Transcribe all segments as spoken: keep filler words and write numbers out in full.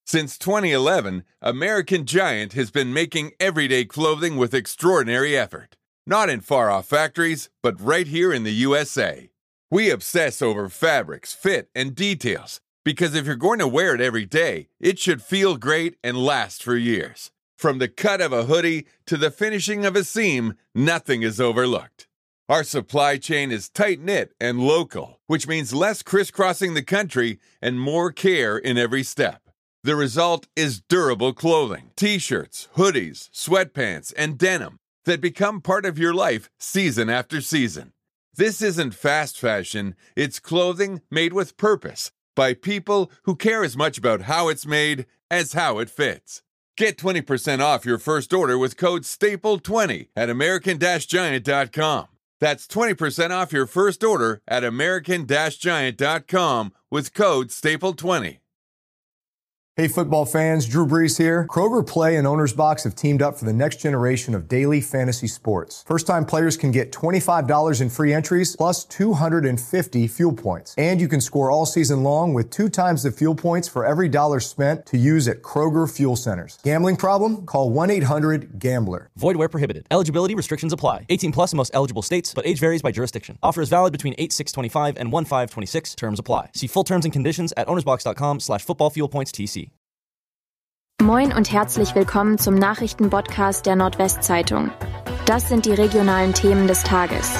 Since twenty eleven, American Giant has been making everyday clothing with extraordinary effort. Not in far-off factories, but right here in the U S A. We obsess over fabrics, fit, and details, because if you're going to wear it every day, it should feel great and last for years. From the cut of a hoodie to the finishing of a seam, nothing is overlooked. Our supply chain is tight-knit and local, which means less crisscrossing the country and more care in every step. The result is durable clothing, t-shirts, hoodies, sweatpants, and denim that become part of your life season after season. This isn't fast fashion, it's clothing made with purpose by people who care as much about how it's made as how it fits. Get twenty percent off your first order with code staple twenty at American Giant dot com. That's twenty percent off your first order at American Giant dot com with code staple twenty. Hey football fans, Drew Brees here. Kroger Play and Owner's Box have teamed up for the next generation of daily fantasy sports. First-time players can get twenty-five dollars in free entries plus two hundred fifty fuel points. And you can score all season long with two times the fuel points for every dollar spent to use at Kroger Fuel Centers. Gambling problem? Call one eight hundred gambler. Void where prohibited. Eligibility restrictions apply. eighteen plus in most eligible states, but age varies by jurisdiction. Offer is valid between eight six twenty-five and one five twenty-six. Terms apply. See full terms and conditions at ownersbox.com slash football fuel points TC. Moin und herzlich willkommen zum Nachrichtenpodcast der Nordwestzeitung. Das sind die regionalen Themen des Tages.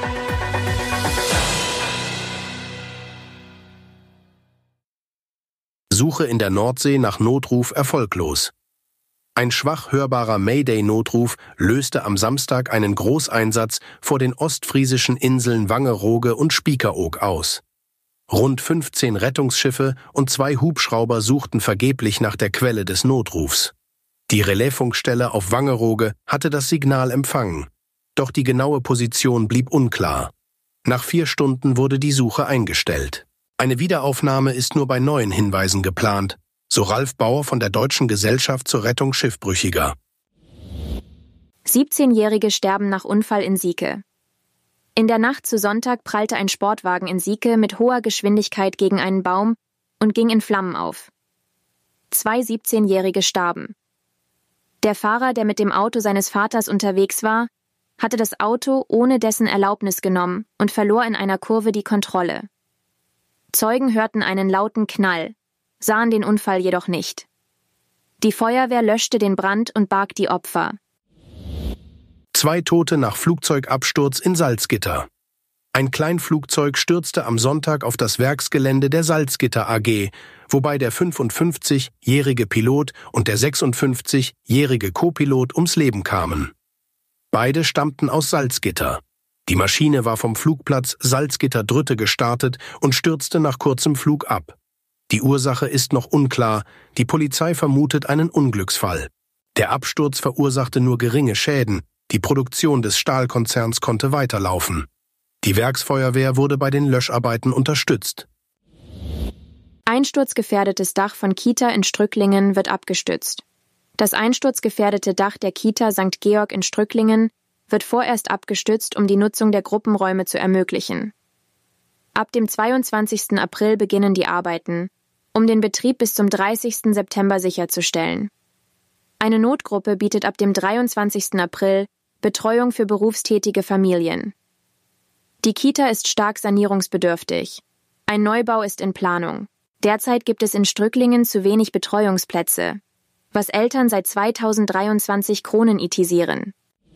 Suche in der Nordsee nach Notruf erfolglos. Ein schwach hörbarer Mayday-Notruf löste am Samstag einen Großeinsatz vor den ostfriesischen Inseln Wangerooge und Spiekeroog aus. Rund fünfzehn Rettungsschiffe und zwei Hubschrauber suchten vergeblich nach der Quelle des Notrufs. Die Relaisfunkstelle auf Wangerooge hatte das Signal empfangen. Doch die genaue Position blieb unklar. Nach vier Stunden wurde die Suche eingestellt. Eine Wiederaufnahme ist nur bei neuen Hinweisen geplant, so Ralf Bauer von der Deutschen Gesellschaft zur Rettung Schiffbrüchiger. siebzehnjährige sterben nach Unfall in Sieke. In der Nacht zu Sonntag prallte ein Sportwagen in Sieke mit hoher Geschwindigkeit gegen einen Baum und ging in Flammen auf. Zwei siebzehnjährige starben. Der Fahrer, der mit dem Auto seines Vaters unterwegs war, hatte das Auto ohne dessen Erlaubnis genommen und verlor in einer Kurve die Kontrolle. Zeugen hörten einen lauten Knall, sahen den Unfall jedoch nicht. Die Feuerwehr löschte den Brand und barg die Opfer. Zwei Tote nach Flugzeugabsturz in Salzgitter. Ein Kleinflugzeug stürzte am Sonntag auf das Werksgelände der Salzgitter A G, wobei der fünfundfünfzigjährige Pilot und der sechsundfünfzigjährige Co-Pilot ums Leben kamen. Beide stammten aus Salzgitter. Die Maschine war vom Flugplatz Salzgitter-Drütte gestartet und stürzte nach kurzem Flug ab. Die Ursache ist noch unklar, die Polizei vermutet einen Unglücksfall. Der Absturz verursachte nur geringe Schäden. Die Produktion des Stahlkonzerns konnte weiterlaufen. Die Werksfeuerwehr wurde bei den Löscharbeiten unterstützt. Einsturzgefährdetes Dach von Kita in Strücklingen wird abgestützt. Das einsturzgefährdete Dach der Kita Sankt Georg in Strücklingen wird vorerst abgestützt, um die Nutzung der Gruppenräume zu ermöglichen. Ab dem zweiundzwanzigsten April beginnen die Arbeiten, um den Betrieb bis zum dreißigsten September sicherzustellen. Eine Notgruppe bietet ab dem dreiundzwanzigsten April Betreuung für berufstätige Familien. Die Kita ist stark sanierungsbedürftig. Ein Neubau ist in Planung. Derzeit gibt es in Strücklingen zu wenig Betreuungsplätze, was Eltern seit zweitausenddreiundzwanzig chronenitisieren.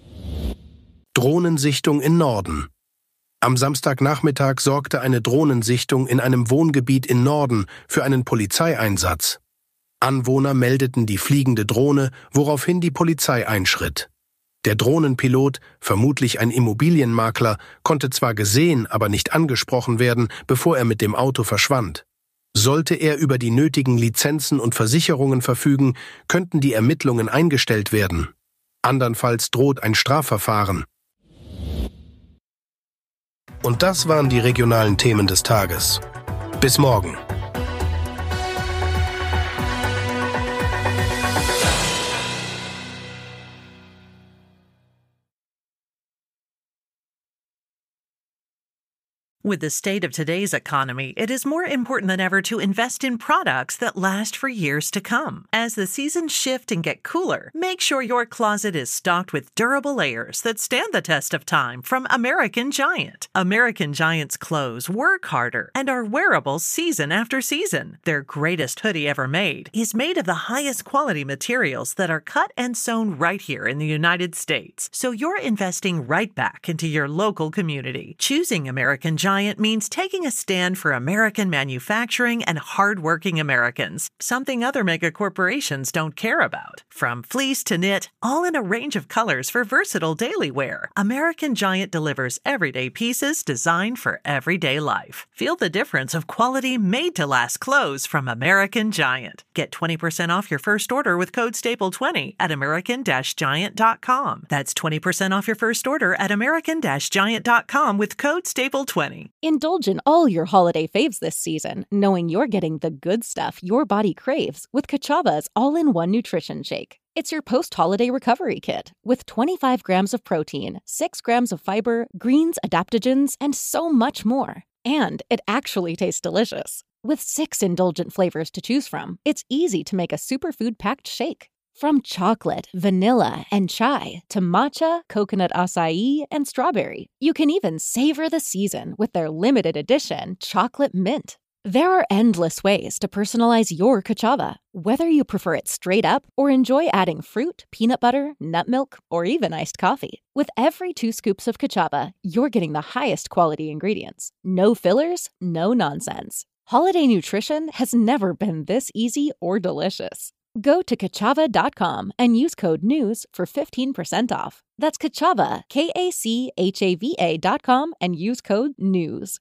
Drohnensichtung in Norden. Am Samstagnachmittag sorgte eine Drohnensichtung in einem Wohngebiet in Norden für einen Polizeieinsatz. Anwohner meldeten die fliegende Drohne, woraufhin die Polizei einschritt. Der Drohnenpilot, vermutlich ein Immobilienmakler, konnte zwar gesehen, aber nicht angesprochen werden, bevor er mit dem Auto verschwand. Sollte er über die nötigen Lizenzen und Versicherungen verfügen, könnten die Ermittlungen eingestellt werden. Andernfalls droht ein Strafverfahren. Und das waren die regionalen Themen des Tages. Bis morgen. With the state of today's economy, it is more important than ever to invest in products that last for years to come. As the seasons shift and get cooler, make sure your closet is stocked with durable layers that stand the test of time from American Giant. American Giant's clothes work harder and are wearable season after season. Their greatest hoodie ever made is made of the highest quality materials that are cut and sewn right here in the United States. So you're investing right back into your local community. Choosing American Giant means taking a stand for American manufacturing and hardworking Americans, something other mega corporations don't care about. From fleece to knit, all in a range of colors for versatile daily wear, American Giant delivers everyday pieces designed for everyday life. Feel the difference of quality made-to-last clothes from American Giant. Get twenty percent off your first order with code staple twenty at american giant dot com. That's twenty percent off your first order at american giant dot com with code staple twenty. Indulge in all your holiday faves this season, knowing you're getting the good stuff your body craves with Kachava's all-in-one nutrition shake. It's your post-holiday recovery kit with twenty-five grams of protein, six grams of fiber, greens, adaptogens, and so much more. And it actually tastes delicious. With six indulgent flavors to choose from, it's easy to make a superfood-packed shake. From chocolate, vanilla, and chai to matcha, coconut acai, and strawberry, you can even savor the season with their limited edition chocolate mint. There are endless ways to personalize your Kachava, whether you prefer it straight up or enjoy adding fruit, peanut butter, nut milk, or even iced coffee. With every two scoops of Kachava, you're getting the highest quality ingredients. No fillers, no nonsense. Holiday nutrition has never been this easy or delicious. Go to Kachava dot com and use code NEWS for fifteen percent off. That's Kachava, K A C H A V A dot com, and use code NEWS.